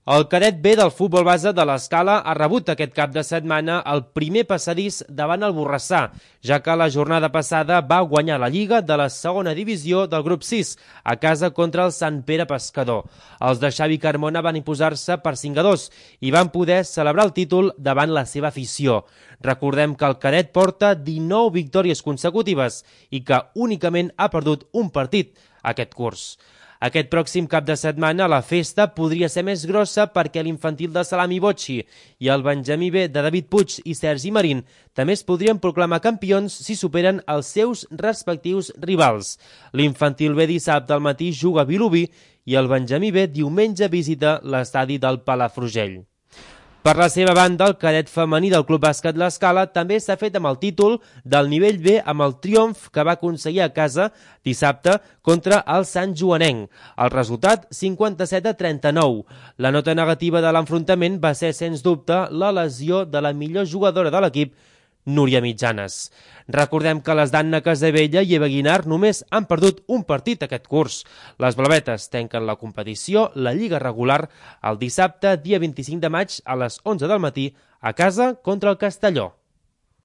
El cadet B del futbol base de l'Escala ha rebut aquest cap de setmana el primer passadís davant el Borrassà, ja que la jornada passada va guanyar la Lliga de la segona divisió del grup 6 a casa contra el Sant Pere Pescador. Els de Xavi Carmona van imposar-se per 5-2 i van poder celebrar el títol davant la seva afició. Recordem que el cadet porta 19 victòries consecutives i que únicament ha perdut un partit aquest curs. Aquest pròxim cap de setmana la festa podria ser més grossa perquè l'infantil de Salami Bocci i el Benjamí B de David Puig i Sergi Marín també es podrien proclamar campions si superen els seus respectius rivals. L'infantil B dissabte al matí juga a Vilobí i el Benjamí B diumenge visita l'estadi del Palafrugell. Per la seva banda, el cadet femení del Club Bàsquet l'Escala també s'ha fet amb el títol del nivell B amb el triomf que va aconseguir a casa dissabte contra el Sant Joanenc. El resultat, 57-39. La nota negativa de l'enfrontament va ser, sens dubte, la lesió de la millor jugadora de l'equip, Núria Mitjanes. Recordem que les d'Anna Casabella i Eva Guinar només han perdut un partit aquest curs. Les blavetes tanquen la competició, la lliga regular, el dissabte, dia 25 de maig, a les 11 del matí, a casa contra el Castelló.